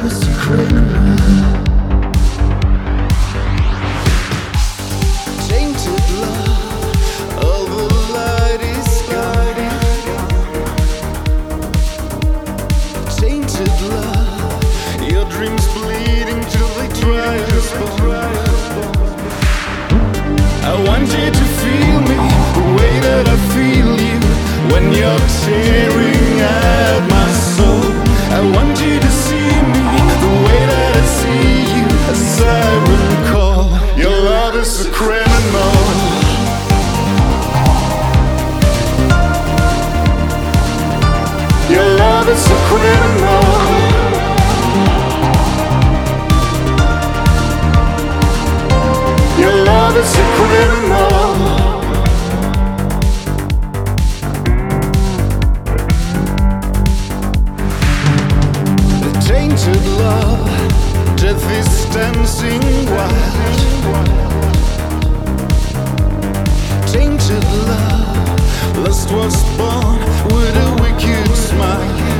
is a criminal. Tainted love, all the light is gone. Tainted love, your dreams bleeding till they dry as bone. I want you to feel me the way that I feel you when you're tearing at my soul. I want you to see me the way that I see you, a siren call. Your love is a criminal. Your love is a criminal. Your love is a criminal. Tainted love, death is dancing wild. Tainted love, lust was born with a wicked smile.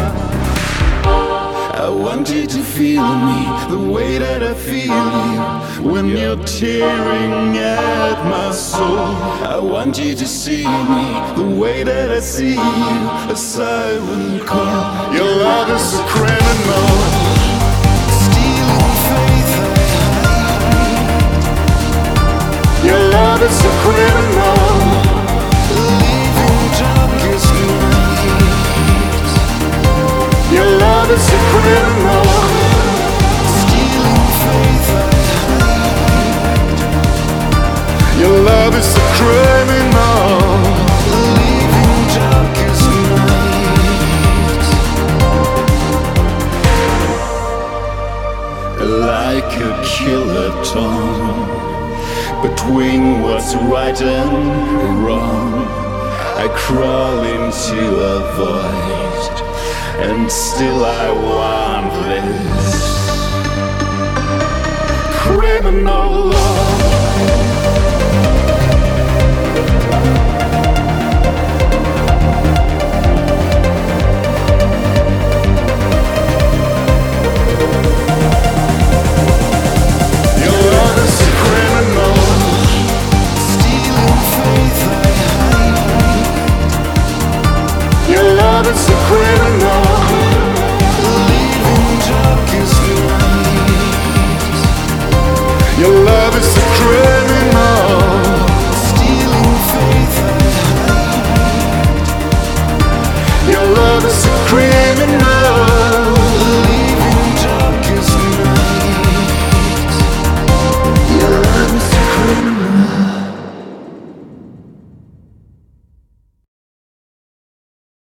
I want you to feel me the way that I feel you when you're tearing at my soul. I want you to see me the way that I see you, a siren call. Your love is a criminal, stealing faith I hide. Your love is a criminal, leaving darkest nights. Your love is a criminal, stealing faith I hide. Your love is a criminal, leaving darkest nights. Like a killer tongue between what's right and wrong, I crawl into a void, and still I want this criminal love. Your love is a criminal, stealing faith I hide. Your love is a criminal, leaving darkest nights. Your love is a criminal, stealing faith I hide. Your love is a criminal.